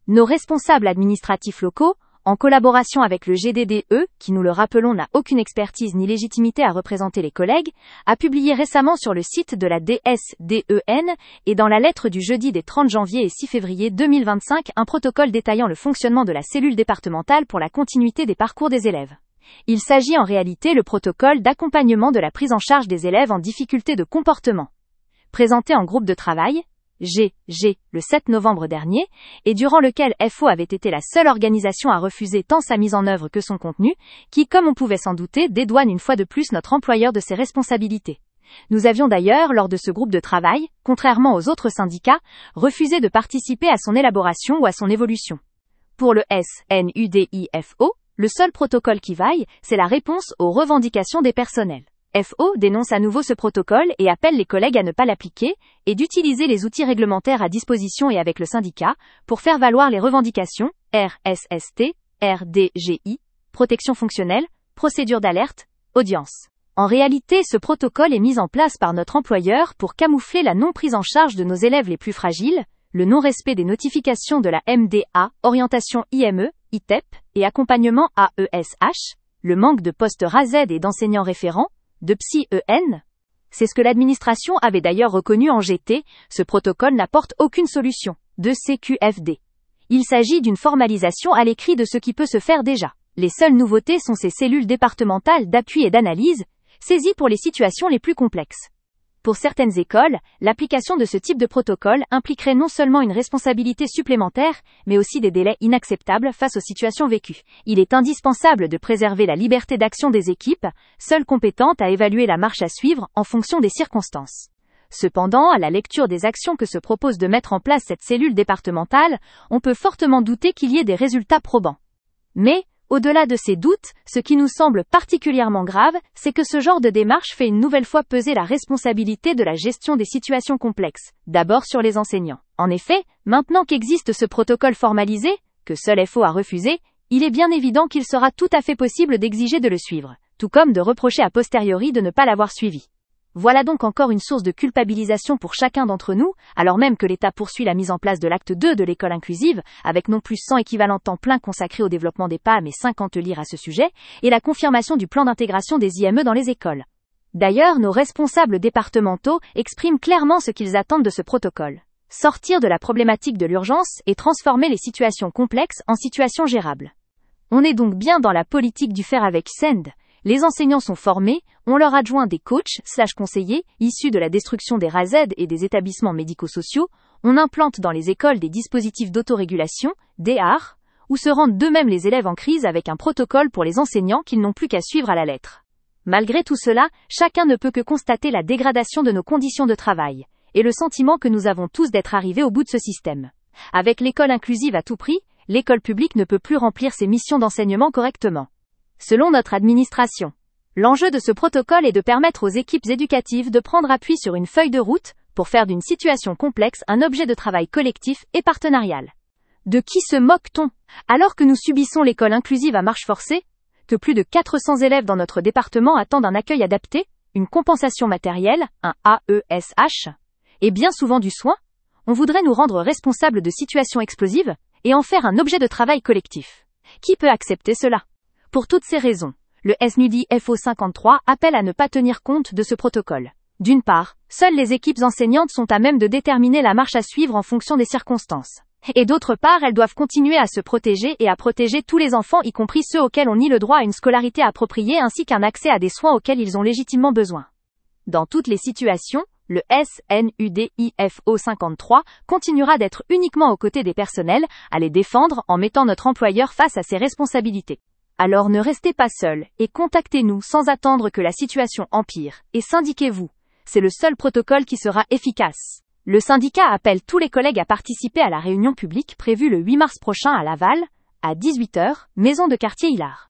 Nos responsables administratifs locaux, en collaboration avec le GDDE, qui nous le rappelons n'a aucune expertise ni légitimité à représenter les collègues, a publié récemment sur le site de la DSDEN et dans la lettre du jeudi des 30 janvier et 6 février 2025 un protocole détaillant le fonctionnement de la cellule départementale pour la continuité des parcours des élèves. Il s'agit en réalité le protocole d'accompagnement de la prise en charge des élèves en difficulté de comportement. Présenté en groupe de travail, GG, le 7 novembre dernier, et durant lequel FO avait été la seule organisation à refuser tant sa mise en œuvre que son contenu, qui, comme on pouvait s'en douter, dédouane une fois de plus notre employeur de ses responsabilités. Nous avions d'ailleurs, lors de ce groupe de travail, contrairement aux autres syndicats, refusé de participer à son élaboration ou à son évolution. Pour le SNUDIFO, le seul protocole qui vaille, c'est la réponse aux revendications des personnels. FO dénonce à nouveau ce protocole et appelle les collègues à ne pas l'appliquer et d'utiliser les outils réglementaires à disposition et avec le syndicat pour faire valoir les revendications RSST, RDGI, protection fonctionnelle, procédure d'alerte, audience. En réalité, ce protocole est mis en place par notre employeur pour camoufler la non-prise en charge de nos élèves les plus fragiles, le non-respect des notifications de la MDA, orientation IME, ITEP et accompagnement AESH, le manque de postes RAZ et d'enseignants référents, de psy-EN. C'est ce que l'administration avait d'ailleurs reconnu en GT, ce protocole n'apporte aucune solution, de CQFD. Il s'agit d'une formalisation à l'écrit de ce qui peut se faire déjà. Les seules nouveautés sont ces cellules départementales d'appui et d'analyse, saisies pour les situations les plus complexes. Pour certaines écoles, l'application de ce type de protocole impliquerait non seulement une responsabilité supplémentaire, mais aussi des délais inacceptables face aux situations vécues. Il est indispensable de préserver la liberté d'action des équipes, seules compétentes à évaluer la marche à suivre en fonction des circonstances. Cependant, à la lecture des actions que se propose de mettre en place cette cellule départementale, on peut fortement douter qu'il y ait des résultats probants. Mais, au-delà de ces doutes, ce qui nous semble particulièrement grave, c'est que ce genre de démarche fait une nouvelle fois peser la responsabilité de la gestion des situations complexes, d'abord sur les enseignants. En effet, maintenant qu'existe ce protocole formalisé, que seul FO a refusé, il est bien évident qu'il sera tout à fait possible d'exiger de le suivre, tout comme de reprocher a posteriori de ne pas l'avoir suivi. Voilà donc encore une source de culpabilisation pour chacun d'entre nous, alors même que l'État poursuit la mise en place de l'acte 2 de l'école inclusive, avec non plus 100 équivalents temps plein consacrés au développement des PAM et 50 LIR à ce sujet, et la confirmation du plan d'intégration des IME dans les écoles. D'ailleurs, nos responsables départementaux expriment clairement ce qu'ils attendent de ce protocole. Sortir de la problématique de l'urgence et transformer les situations complexes en situations gérables. On est donc bien dans la politique du faire avec SEND. Les enseignants sont formés, on leur adjoint des coachs/conseillers, issus de la destruction des RAZ et des établissements médico-sociaux, on implante dans les écoles des dispositifs d'autorégulation, DAR, où se rendent d'eux-mêmes les élèves en crise avec un protocole pour les enseignants qu'ils n'ont plus qu'à suivre à la lettre. Malgré tout cela, chacun ne peut que constater la dégradation de nos conditions de travail, et le sentiment que nous avons tous d'être arrivés au bout de ce système. Avec l'école inclusive à tout prix, l'école publique ne peut plus remplir ses missions d'enseignement correctement. Selon notre administration, l'enjeu de ce protocole est de permettre aux équipes éducatives de prendre appui sur une feuille de route pour faire d'une situation complexe un objet de travail collectif et partenarial. De qui se moque-t-on, alors que nous subissons l'école inclusive à marche forcée, que plus de 400 élèves dans notre département attendent un accueil adapté, une compensation matérielle, un AESH, et bien souvent du soin? On voudrait nous rendre responsables de situations explosives et en faire un objet de travail collectif. Qui peut accepter cela? Pour toutes ces raisons, le SNUDIFO 53 appelle à ne pas tenir compte de ce protocole. D'une part, seules les équipes enseignantes sont à même de déterminer la marche à suivre en fonction des circonstances. Et d'autre part, elles doivent continuer à se protéger et à protéger tous les enfants, y compris ceux auxquels on nie le droit à une scolarité appropriée ainsi qu'un accès à des soins auxquels ils ont légitimement besoin. Dans toutes les situations, le SNUDIFO 53 continuera d'être uniquement aux côtés des personnels, à les défendre en mettant notre employeur face à ses responsabilités. Alors ne restez pas seuls et contactez-nous sans attendre que la situation empire, et syndiquez-vous. C'est le seul protocole qui sera efficace. Le syndicat appelle tous les collègues à participer à la réunion publique prévue le 8 mars prochain à Laval, à 18h, maison de quartier Hilar.